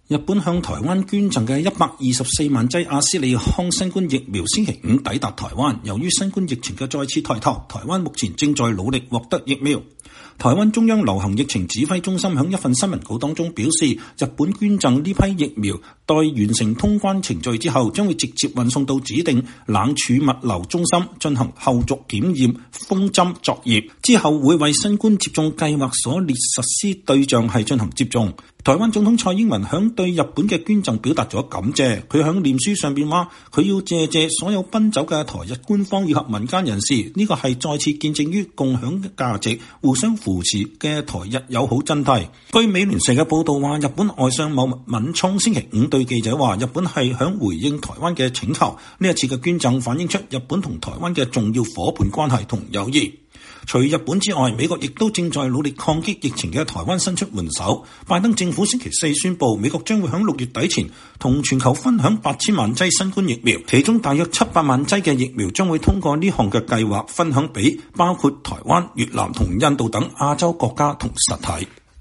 日本向台灣捐贈嘅124萬劑阿斯利康新冠疫苗星期五抵達台灣。由於新冠疫情嘅再次抬頭，台灣目前正在努力獲得疫苗。台灣中央流行疫情指揮中心喺一份新聞稿當中表示，日本捐贈呢批疫苗，待完成通關程序之後，將會直接運送到指定冷儲物流中心進行後續檢驗、封針作業，之後會為新冠接種計劃所列實施對象係進行接種。台灣總統蔡英文響對日本嘅捐贈表達咗感謝，佢響臉書上邊話，佢要謝所有奔走嘅台日官方以及民間人士，呢個係再次見證於共享價值、互相扶持嘅台日友好真諦。據美聯社嘅報道話，日本外相茂木敏充星期五對記者話，日本係響回應台灣嘅請求，呢一次嘅捐贈反映出日本同台灣嘅重要夥伴關係同友誼。除日本之外，美國亦都正在努力抗擊疫情嘅台灣伸出援手。拜登政府星期四宣布，美國將會喺6月底前同全球分享8000萬劑新冠疫苗，其中大約700萬劑嘅疫苗將會通過呢項嘅計劃分享俾包括台灣、越南同印度等亞洲國家同實體。